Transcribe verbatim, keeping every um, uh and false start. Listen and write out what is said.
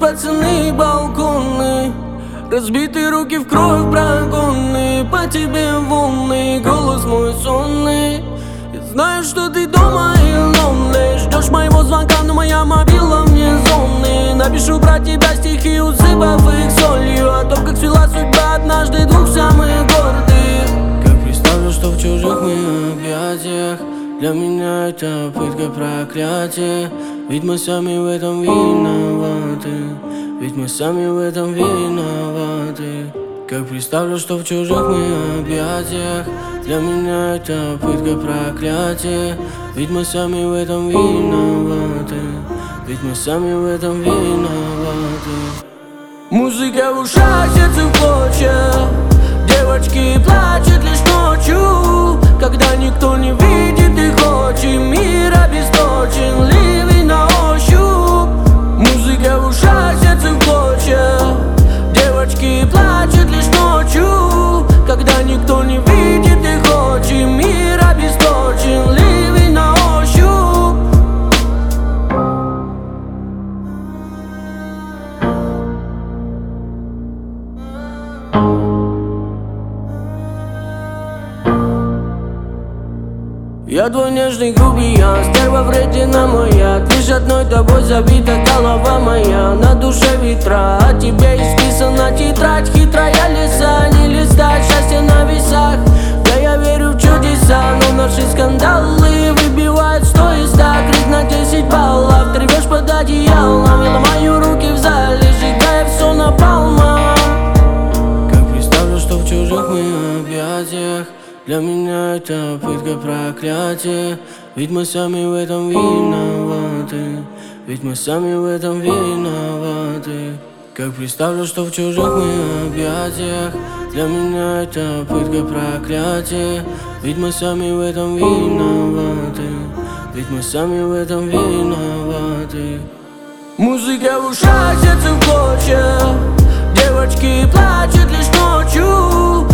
пацаны балконы, разбитые руки в кровь прогонные, по тебе волны, голос мой сонный. Я знаю, что ты дома и lonely, ждешь моего звонка, но моя мобила вне зоны. Напишу про тебя стихи, усыпав их солью, о том, как свела судьба однажды двух самых гордых. Как представлю, что в чужих моих объятиях, для меня это пытка, проклятие. Ведь мы сами в этом виноваты, ведь мы сами в этом виноваты. Как представлю, что в чужих моих объятиях, для меня это пытка, проклятие. Ведь мы сами в этом виноваты, ведь мы сами в этом виноваты. Музыка в ушах, сердце в клочья, девочки плачут лишь ночью, когда никто не видит их очи. Мир обесточен, ливень на ощупь. Музыка в ушах, сердце в клочья, девочки плачут лишь ночью, когда никто не видит их очи. Мир обесточен, ливень на ощупь. Я твой нежный грубиян, стерва вредина моя. Лишь одной тобой забита голова моя. На душе ветра, о тебе исписана тетрадь. Хитрая лиса, не листать счастье на весах. Да я верю в чудеса, но наши скандалы выбивают сто из ста. Крик на десять баллов, ты рвешь под одеялом. Я ломаю руки в зале, сжигая все напалмом. Как представлю, что в чужих моих объятиях, для меня это пытка, проклятие. Ведь мы сами в этом виноваты, ведь мы сами в этом виноваты. Как представлю, что в чужих моих объятиях, для меня это пытка, проклятие. Ведь мы сами в этом виноваты, ведь мы сами в этом виноваты. Музыка в ушах, сердце в клочья, девочки плачут лишь ночью,